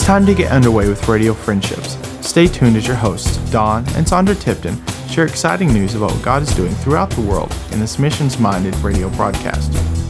It's time to get underway with Radio Friendships. Stay tuned as your hosts, Don and Sandra Tipton, share exciting news about what God is doing throughout the world in this missions-minded radio broadcast.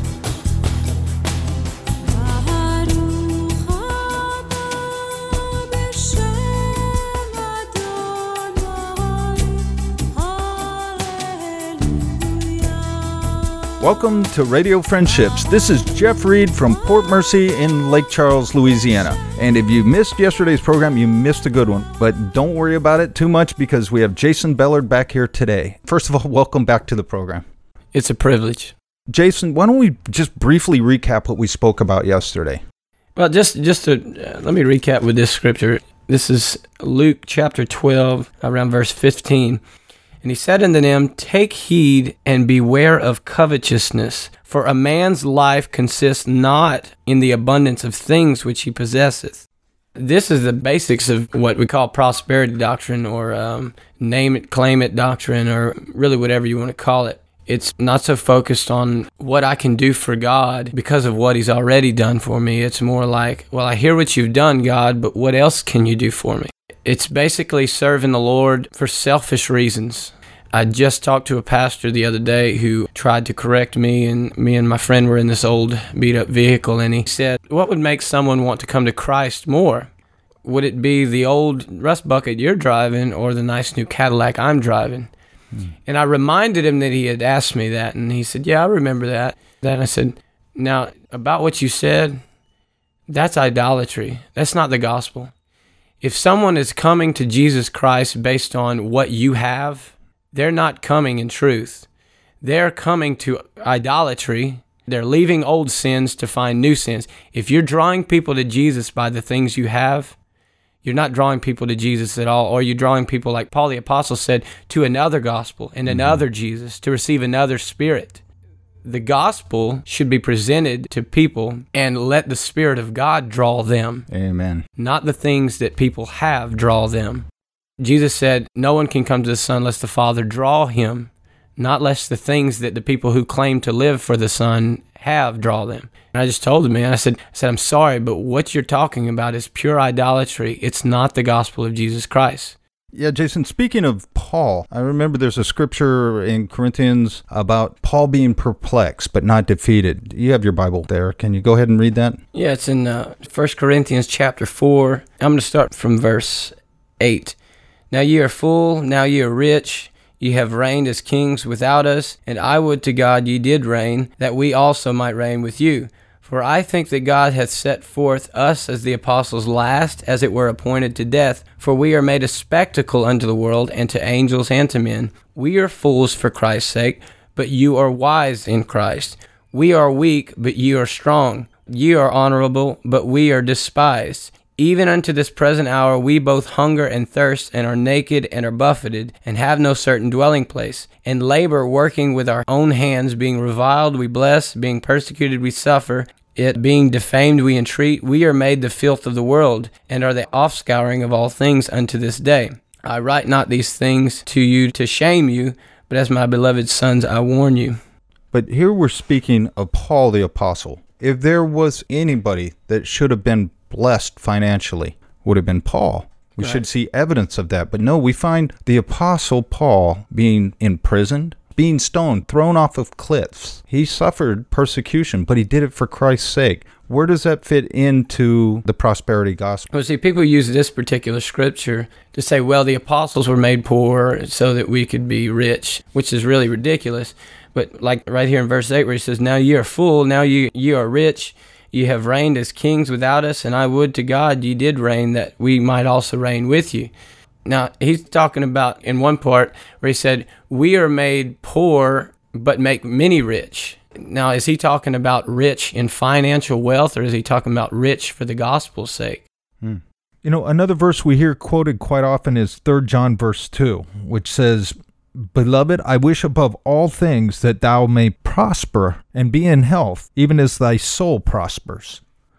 Welcome to Radio Friendships. This is Jeff Reed from Port Mercy in Lake Charles, Louisiana. And if you missed yesterday's program, you missed a good one. But don't worry about it too much because we have Jason Bellard back here today. First of all, welcome back to the program. It's a privilege. Jason, why don't we just briefly recap what we spoke about yesterday? Well, just to let me recap with this scripture. This is Luke chapter 12, around verse 15. And he said unto them, Take heed and beware of covetousness, for a man's life consists not in the abundance of things which he possesseth. This is the basics of what we call prosperity doctrine, or name it, claim it doctrine, or really whatever you want to call it. It's not so focused on what I can do for God because of what he's already done for me. It's more like, well, I hear what you've done, God, but what else can you do for me? It's basically serving the Lord for selfish reasons. I just talked to a pastor the other day who tried to correct me, and me and my friend were in this old beat-up vehicle, and he said, what would make someone want to come to Christ more? Would it be the old rust bucket you're driving or the nice new Cadillac I'm driving? And I reminded him that he had asked me that, and he said, yeah, I remember that. Then I said, now, about what you said, that's idolatry. That's not the gospel. If someone is coming to Jesus Christ based on what you have, they're not coming in truth. They're coming to idolatry. They're leaving old sins to find new sins. If you're drawing people to Jesus by the things you have, you're not drawing people to Jesus at all, or you're drawing people, like Paul the Apostle said, to another gospel and another Jesus, to receive another spirit. The gospel should be presented to people and let the Spirit of God draw them. Amen. Not the things that people have draw them. Jesus said, no one can come to the Son unless the Father draw him, not lest the things that the people who claim to live for the Son have draw them. And I just told him, man, I said, I'm sorry, but what you're talking about is pure idolatry. It's not the gospel of Jesus Christ. Yeah, Jason, speaking of Paul, I remember there's a scripture in Corinthians about Paul being perplexed but not defeated. You have your Bible there. Can you go ahead and read that? Yeah, it's in 1 Corinthians chapter 4. I'm going to start from verse 8. Now ye are full, now ye are rich, ye have reigned as kings without us, and I would to God ye did reign, that we also might reign with you. For I think that God hath set forth us as the apostles last, as it were appointed to death, for we are made a spectacle unto the world, and to angels, and to men. We are fools for Christ's sake, but you are wise in Christ. We are weak, but ye are strong. Ye are honorable, but we are despised. Even unto this present hour we both hunger and thirst, and are naked, and are buffeted, and have no certain dwelling place, and labor, working with our own hands, being reviled we bless, being persecuted we suffer, it being defamed we entreat. We are made the filth of the world, and are the offscouring of all things unto this day. I write not these things to you to shame you, but as my beloved sons I warn you. But here we're speaking of Paul the Apostle. If there was anybody that should have been blessed financially, would have been Paul. We should see evidence of that. But no, we find the Apostle Paul being imprisoned, being stoned, thrown off of cliffs. He suffered persecution, but he did it for Christ's sake. Where does that fit into the prosperity gospel? Well, see, people use this particular scripture to say, well, the apostles were made poor so that we could be rich, which is really ridiculous. But like right here in verse 8 where he says, now ye are full, now ye are rich, ye have reigned as kings without us, and I would to God ye did reign, that we might also reign with you. Now, he's talking about in one part where he said, we are made poor, but make many rich. Now, is he talking about rich in financial wealth, or is he talking about rich for the gospel's sake? You know, another verse we hear quoted quite often is 3 John verse 2, which says, Beloved, I wish above all things that thou may prosper and be in health, even as thy soul prospers.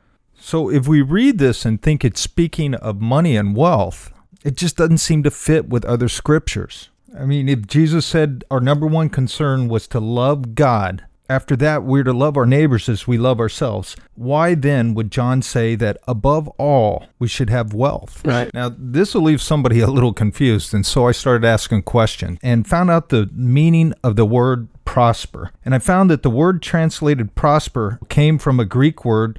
So if we read this and think it's speaking of money and wealth, it just doesn't seem to fit with other scriptures. I mean, if Jesus said our number one concern was to love God After that, we're to love our neighbors as we love ourselves. Why then would John say that above all, we should have wealth? Right. Now, this will leave somebody a little confused, and so I started asking questions and found out the meaning of the word prosper. And I found that the word translated prosper came from a Greek word,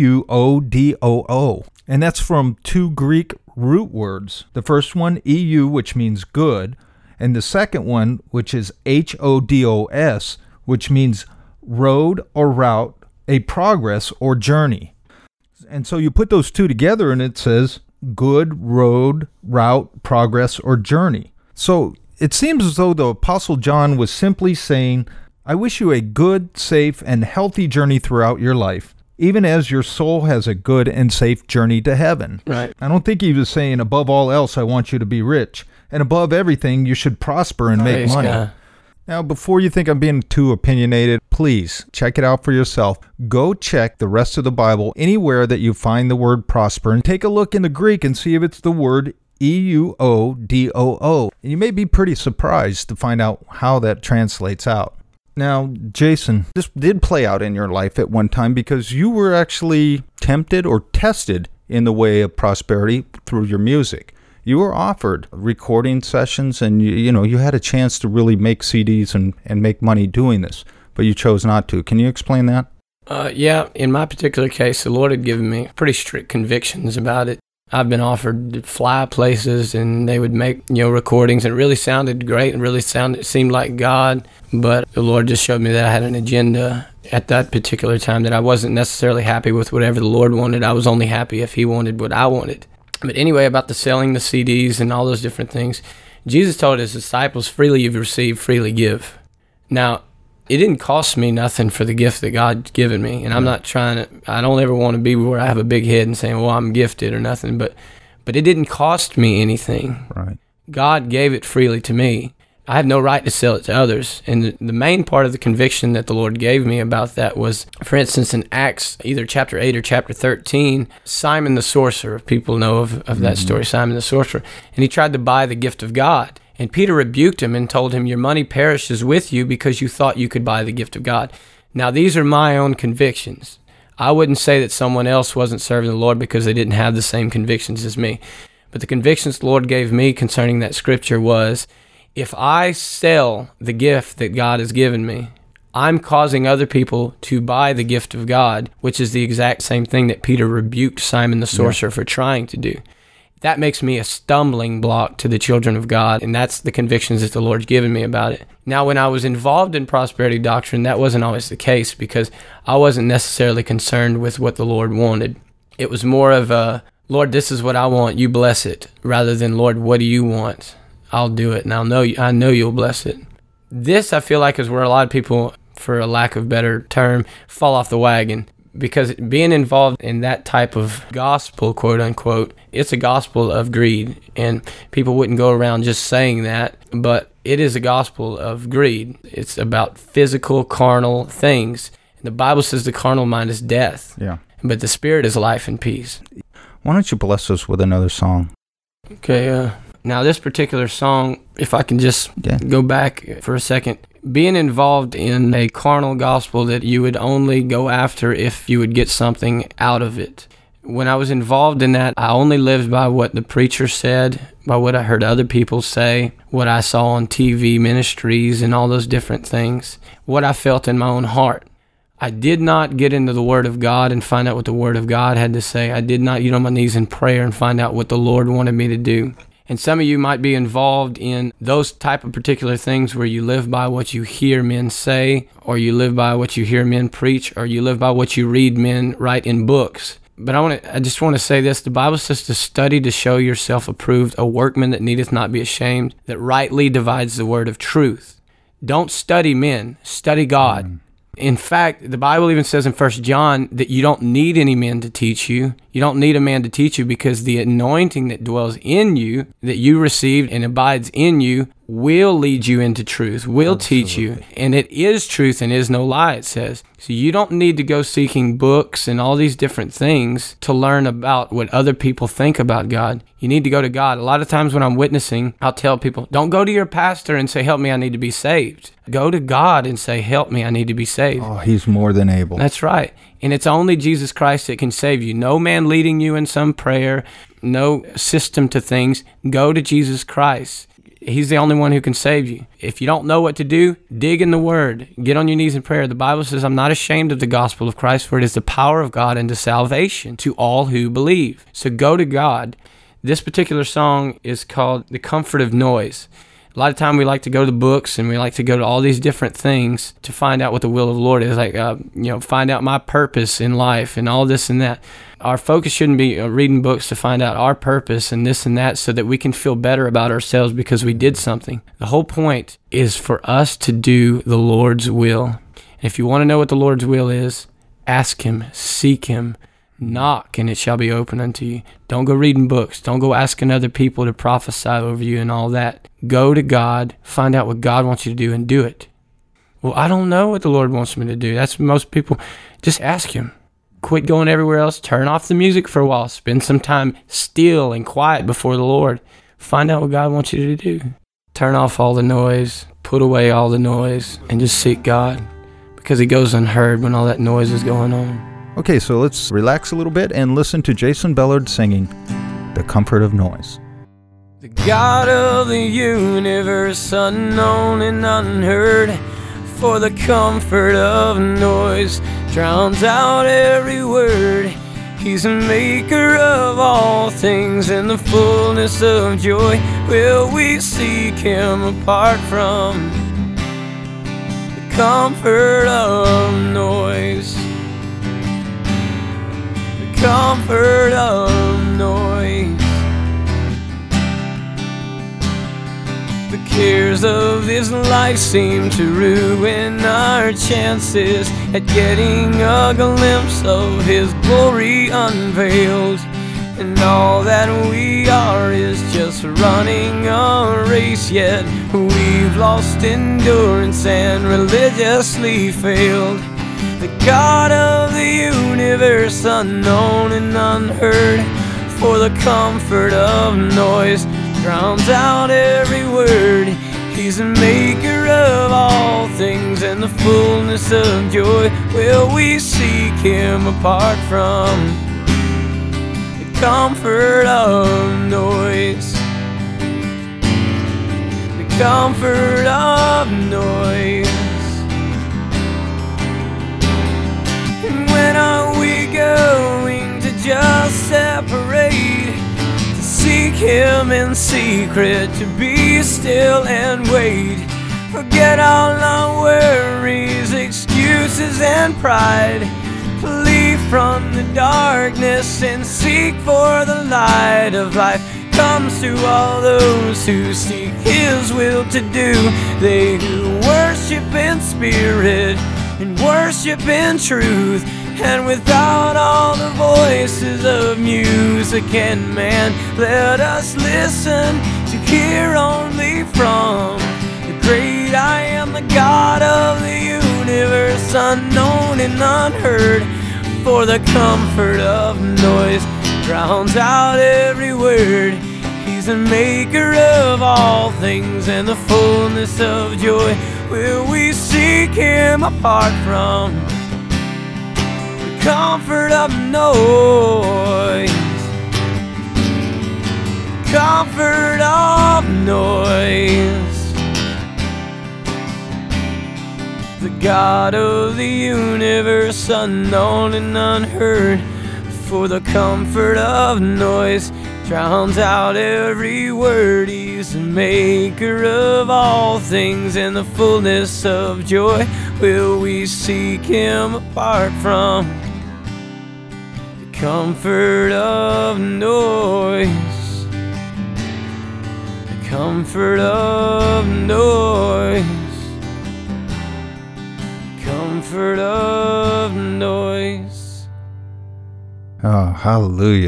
euodoo, and that's from two Greek root words. The first one, eu, which means good, and the second one, which is hodos, which means road or route, a progress or journey. And so you put those two together and it says good road, route, progress, or journey. So it seems as though the Apostle John was simply saying, I wish you a good, safe, and healthy journey throughout your life, even as your soul has a good and safe journey to heaven. Right. I don't think he was saying, above all else, I want you to be rich. And above everything, you should prosper and make Praise money. God. Now, before you think I'm being too opinionated, please check it out for yourself. Go check the rest of the Bible anywhere that you find the word prosper and take a look in the Greek and see if it's the word euodoo. And you may be pretty surprised to find out how that translates out. Now, Jason, this did play out in your life at one time because you were actually tempted or tested in the way of prosperity through your music. You were offered recording sessions and you had a chance to really make CDs and make money doing this, but you chose not to. Can you explain that? Yeah, in my particular case, the Lord had given me pretty strict convictions about it. I've been offered to fly places and they would make, recordings, and it really sounded great and really seemed like God, but the Lord just showed me that I had an agenda at that particular time, that I wasn't necessarily happy with whatever the Lord wanted. I was only happy if He wanted what I wanted. But anyway, about the selling the CDs and all those different things, Jesus told His disciples, freely you've received, freely give. Now, it didn't cost me nothing for the gift that God's given me. And I'm not I don't ever want to be where I have a big head and saying, well, I'm gifted or nothing. But it didn't cost me anything. Right. God gave it freely to me. I have no right to sell it to others. And the main part of the conviction that the Lord gave me about that was, for instance, in Acts, either chapter 8 or chapter 13, Simon the sorcerer, people know of that story, Simon the sorcerer, and he tried to buy the gift of God. And Peter rebuked him and told him, your money perishes with you because you thought you could buy the gift of God. Now, these are my own convictions. I wouldn't say that someone else wasn't serving the Lord because they didn't have the same convictions as me. But the convictions the Lord gave me concerning that scripture was, if I sell the gift that God has given me, I'm causing other people to buy the gift of God, which is the exact same thing that Peter rebuked Simon the sorcerer for trying to do. That makes me a stumbling block to the children of God, and that's the convictions that the Lord's given me about it. Now, when I was involved in prosperity doctrine, that wasn't always the case because I wasn't necessarily concerned with what the Lord wanted. It was more of a, Lord, this is what I want, you bless it, rather than, Lord, what do you want? I'll do it, and I know you'll bless it. This, I feel like, is where a lot of people, for a lack of a better term, fall off the wagon. Because being involved in that type of gospel, quote unquote, it's a gospel of greed. And people wouldn't go around just saying that, but it is a gospel of greed. It's about physical, carnal things. And the Bible says the carnal mind is death. Yeah. But the spirit is life and peace. Why don't you bless us with another song? Okay, now this particular song, if I can just go back for a second, being involved in a carnal gospel that you would only go after if you would get something out of it. When I was involved in that, I only lived by what the preacher said, by what I heard other people say, what I saw on TV ministries and all those different things, what I felt in my own heart. I did not get into the Word of God and find out what the Word of God had to say. I did not get on my knees in prayer and find out what the Lord wanted me to do. And some of you might be involved in those type of particular things where you live by what you hear men say, or you live by what you hear men preach, or you live by what you read men write in books. But I just want to say this. The Bible says to study to show yourself approved, a workman that needeth not be ashamed, that rightly divides the word of truth. Don't study men, study God. In fact, the Bible even says in 1 John that you don't need any men to teach you. You don't need a man to teach you because the anointing that dwells in you, that you received and abides in you, will lead you into truth, will teach you. And it is truth and is no lie, it says. So you don't need to go seeking books and all these different things to learn about what other people think about God. You need to go to God. A lot of times when I'm witnessing, I'll tell people, don't go to your pastor and say, help me, I need to be saved. Go to God and say, help me, I need to be saved. Oh, he's more than able. That's right. And it's only Jesus Christ that can save you. No man leading you in some prayer, no system to things. Go to Jesus Christ. He's the only one who can save you. If you don't know what to do, dig in the Word. Get on your knees in prayer. The Bible says, I'm not ashamed of the gospel of Christ, for it is the power of God unto salvation to all who believe. So go to God. This particular song is called The Comfort of Noise. A lot of time we like to go to the books and we like to go to all these different things to find out what the will of the Lord is, like, find out my purpose in life and all this and that. Our focus shouldn't be reading books to find out our purpose and this and that so that we can feel better about ourselves because we did something. The whole point is for us to do the Lord's will. And if you want to know what the Lord's will is, ask Him, seek Him, knock, and it shall be open unto you. Don't go reading books. Don't go asking other people to prophesy over you and all that. Go to God, find out what God wants you to do, and do it. Well, I don't know what the Lord wants me to do. That's most people. Just ask Him. Quit going everywhere else. Turn off the music for a while. Spend some time still and quiet before the Lord. Find out what God wants you to do. Turn off all the noise. Put away all the noise. And just seek God. Because He goes unheard when all that noise is going on. Okay, so let's relax a little bit and listen to Jason Bellard singing The Comfort of Noise. The God of the universe, unknown and unheard, for the comfort of noise drowns out every word. He's a maker of all things, in the fullness of joy will we seek Him apart from the comfort of noise. The comfort of noise. The cares of this life seem to ruin our chances at getting a glimpse of His glory unveiled. And all that we are is just running a race, yet we've lost endurance and religiously failed. The God of the universe, unknown and unheard, for the comfort of noise drowns out every word. He's a maker of all things, and the fullness of joy will we seek Him apart from the comfort of noise. The comfort of noise. And when are we going to just separate? Seek Him in secret, to be still and wait. Forget all our worries, excuses and pride. Flee from the darkness and seek for the light of life. Comes to all those who seek His will to do. They who worship in spirit and worship in truth. And without all the voices of music and man, let us listen to hear only from the great I Am, the God of the universe, unknown and unheard. For the comfort of noise drowns out every word. He's the maker of all things, and the fullness of joy will we seek Him apart from comfort of noise. Comfort of noise. The God of the universe, unknown and unheard, for the comfort of noise drowns out every word. He's the maker of all things, and the fullness of joy will we seek Him apart from comfort of noise. The comfort of noise. Comfort of noise. Oh, hallelujah.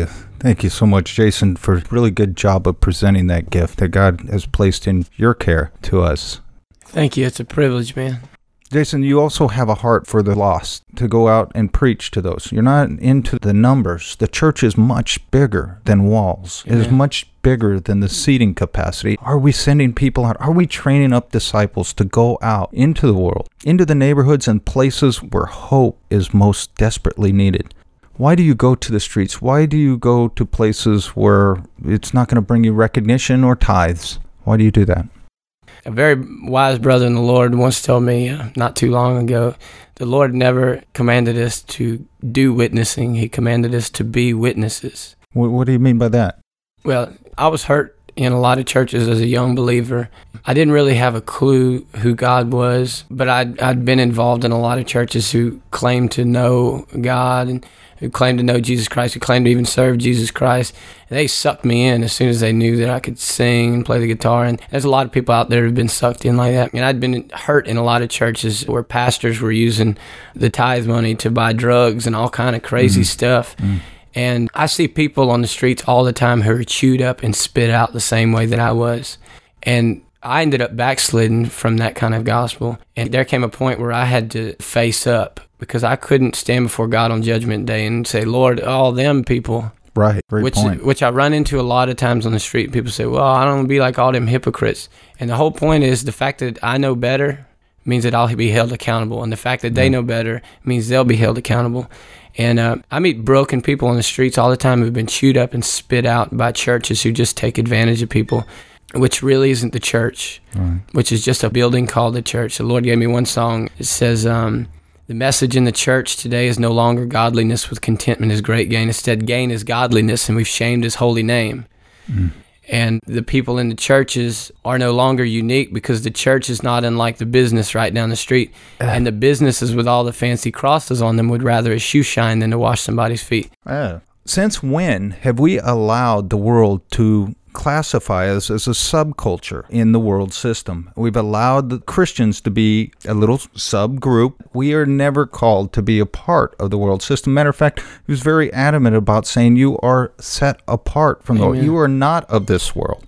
Thank you so much, Jason, for a really good job of presenting that gift that God has placed in your care to us. Thank you. It's a privilege, man. Jason, you also have a heart for the lost, to go out and preach to those. You're not into the numbers. The church is much bigger than walls. It is much bigger than the seating capacity. Are we sending people out? Are we training up disciples to go out into the world, into the neighborhoods and places where hope is most desperately needed? Why do you go to the streets? Why do you go to places where it's not going to bring you recognition or tithes? Why do you do that? A very wise brother in the Lord once told me not too long ago, the Lord never commanded us to do witnessing. He commanded us to be witnesses. What do you mean by that? Well, I was hurt in a lot of churches as a young believer. I didn't really have a clue who God was, but I'd been involved in a lot of churches who claimed to know God and who claimed to know Jesus Christ, who claimed to even serve Jesus Christ. And they sucked me in as soon as they knew that I could sing and play the guitar. And there's a lot of people out there who've been sucked in like that. And I'd been hurt in a lot of churches where pastors were using the tithe money to buy drugs and all kind of crazy stuff. And I see people on the streets all the time who are chewed up and spit out the same way that I was. And I ended up backsliding from that kind of gospel. And there came a point where I had to face up because I couldn't stand before God on Judgment Day and say, Lord, all them people. Right, great point. Which I run into a lot of times on the street. People say, well, I don't want to be like all them hypocrites. And the whole point is the fact that I know better means that I'll be held accountable. And the fact that they know better means they'll be held accountable. And I meet broken people on the streets all the time who've been chewed up and spit out by churches who just take advantage of people, which really isn't the church, which is just a building called the church. The Lord gave me one song. It says, the message in the church today is no longer godliness with contentment is great gain. Instead, gain is godliness, and we've shamed his holy name. And the people in the churches are no longer unique because the church is not unlike the business right down the street. And the businesses with all the fancy crosses on them would rather a shoe shine than to wash somebody's feet. Since when have we allowed the world to classify us as a subculture in the world system? We've allowed the Christians to be a little subgroup. We are never called to be a part of the world system. Matter of fact, he was very adamant about saying you are set apart from the world. You are not of this world.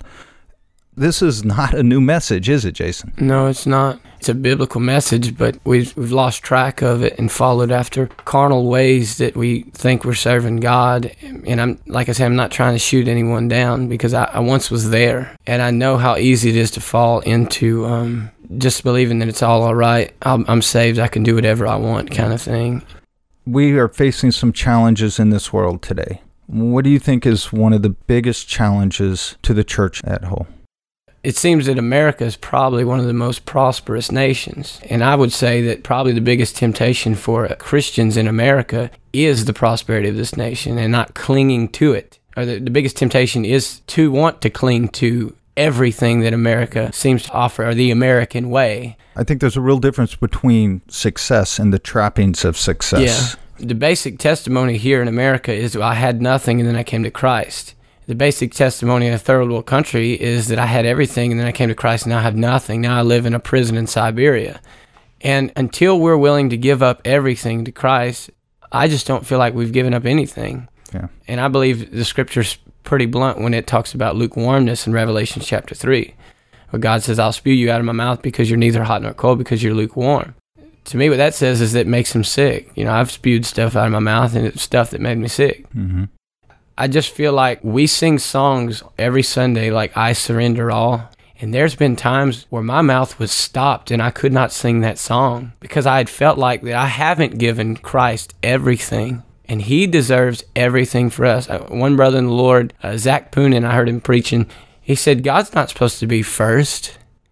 This is not a new message, is it, Jason? No, it's not. It's a biblical message, but we've lost track of it and followed after carnal ways that we think we're serving God. And I'm not trying to shoot anyone down because I once was there, and I know how easy it is to fall into just believing that it's all right. I'm saved. I can do whatever I want, kind of thing. We are facing some challenges in this world today. What do you think is one of the biggest challenges to the church at whole? It seems that America is probably one of the most prosperous nations. And I would say that probably the biggest temptation for Christians in America is the prosperity of this nation and not clinging to it. Or the biggest temptation is to want to cling to everything that America seems to offer, or the American way. I think there's a real difference between success and the trappings of success. Yeah. The basic testimony here in America is I had nothing and then I came to Christ. The basic testimony in a third world country is that I had everything and then I came to Christ and now I have nothing. Now I live in a prison in Siberia. And until we're willing to give up everything to Christ, I just don't feel like we've given up anything. Yeah. And I believe the scripture's pretty blunt when it talks about lukewarmness in Revelation chapter 3, where God says, I'll spew you out of my mouth because you're neither hot nor cold, because you're lukewarm. To me, what that says is that it makes him sick. You know, I've spewed stuff out of my mouth and it's stuff that made me sick. Mm-hmm. I just feel like we sing songs every Sunday like I Surrender All. And there's been times where my mouth was stopped and I could not sing that song because I had felt like that I haven't given Christ everything. And he deserves everything for us. One brother in the Lord, Zach Poonen, I heard him preaching. He said, God's not supposed to be first.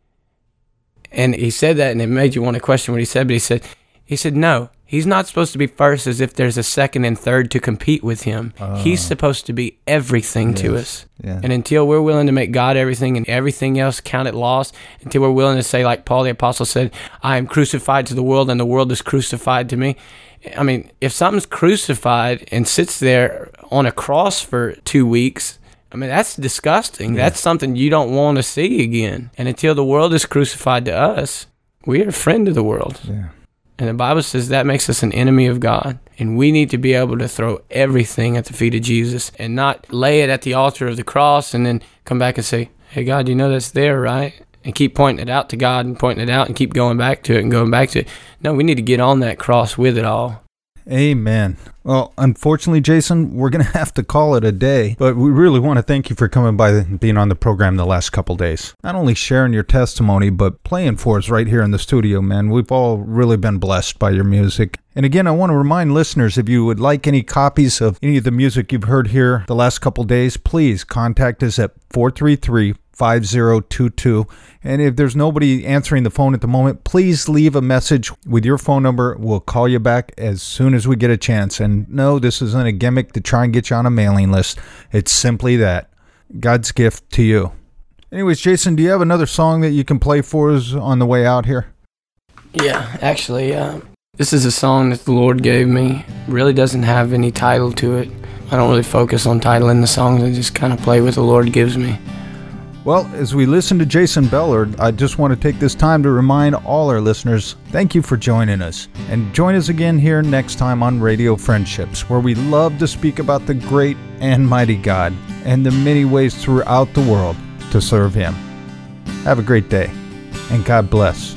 And he said that and it made you want to question what he said. But he said, no. He's not supposed to be first as if there's a second and third to compete with him. He's supposed to be everything to us. Yeah. And until we're willing to make God everything and everything else count it loss, until we're willing to say, like Paul the Apostle said, I am crucified to the world and the world is crucified to me. I mean, if something's crucified and sits there on a cross for 2 weeks, I mean, that's disgusting. Yeah. That's something you don't want to see again. And until the world is crucified to us, we are a friend of the world. Yeah. And the Bible says that makes us an enemy of God. And we need to be able to throw everything at the feet of Jesus and not lay it at the altar of the cross and then come back and say, hey, God, you know that's there, right? And keep pointing it out to God and pointing it out and keep going back to it and going back to it. No, we need to get on that cross with it all. Amen. Well, unfortunately, Jason, we're going to have to call it a day, but we really want to thank you for coming by and being on the program the last couple days. Not only sharing your testimony, but playing for us right here in the studio, man. We've all really been blessed by your music. And again, I want to remind listeners, if you would like any copies of any of the music you've heard here the last couple days, please contact us at 433-5022. And if there's nobody answering the phone at the moment, please leave a message with your phone number. We'll call you back as soon as we get a chance. And no, this isn't a gimmick to try and get you on a mailing list. It's simply that. God's gift to you. Anyways, Jason, do you have another song that you can play for us on the way out here? Yeah, actually, this is a song that the Lord gave me. It really doesn't have any title to it. I don't really focus on titling the songs. I just kind of play what the Lord gives me. Well, as we listen to Jason Bellard, I just want to take this time to remind all our listeners, thank you for joining us. And join us again here next time on Radio Friendships, where we love to speak about the great and mighty God and the many ways throughout the world to serve Him. Have a great day, and God bless.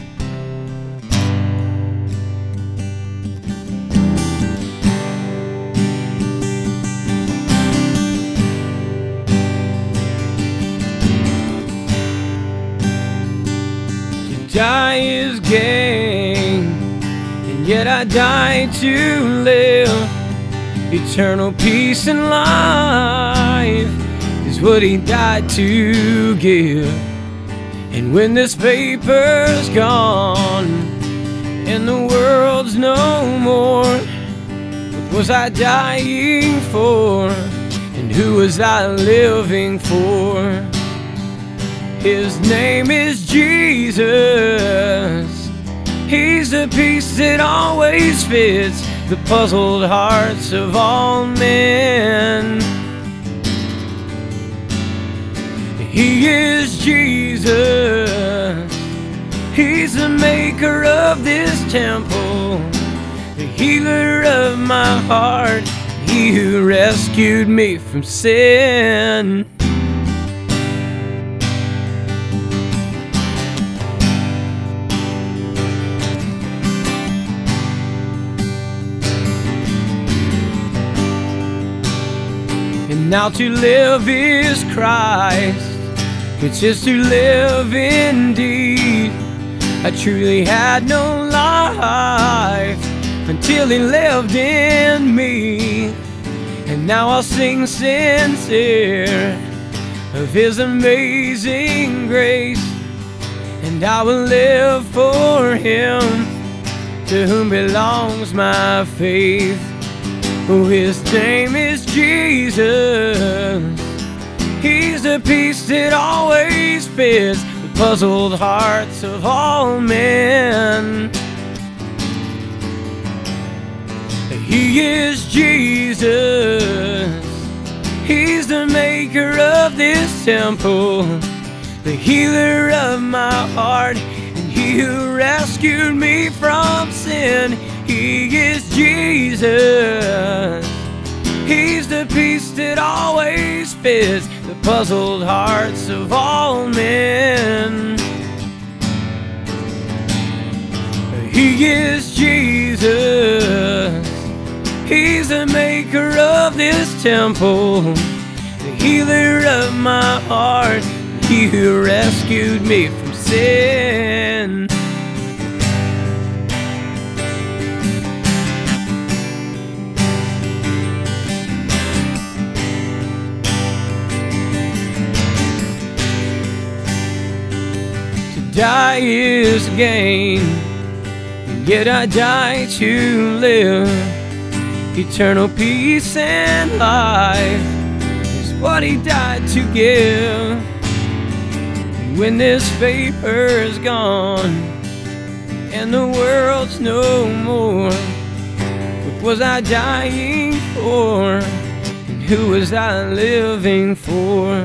Die is gain, and yet I die to live. Eternal peace and life is what He died to give. And when this vapor's gone and the world's no more, what was I dying for, and who was I living for? His name is Jesus. He's the piece that always fits the puzzled hearts of all men. He is Jesus. He's the maker of this temple, the healer of my heart, He who rescued me from sin. Now to live is Christ, which is to live indeed. I truly had no life until He lived in me. And now I'll sing sincere of His amazing grace, and I will live for Him, to whom belongs my faith. Oh, His name is Jesus. He's the piece that always fits the puzzled hearts of all men. He is Jesus. He's the maker of this temple, the healer of my heart, and He who rescued me from sin. He is Jesus. He's the piece that always fits the puzzled hearts of all men. He is Jesus. He's the maker of this temple, the healer of my heart, He who rescued me from sin. Die is gain, and yet I die to live. Eternal peace and life is what He died to give. And when this vapor's gone and the world's no more, what was I dying for, and who was I living for?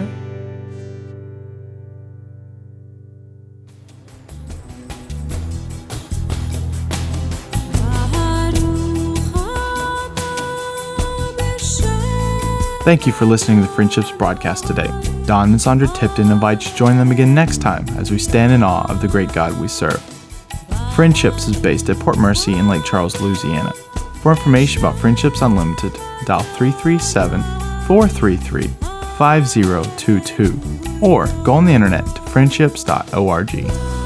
Thank you for listening to the Friendships broadcast today. Don and Sandra Tipton invite you to join them again next time as we stand in awe of the great God we serve. Friendships is based at Port Mercy in Lake Charles, Louisiana. For information about Friendships Unlimited, dial 337-433-5022 or go on the internet to friendships.org.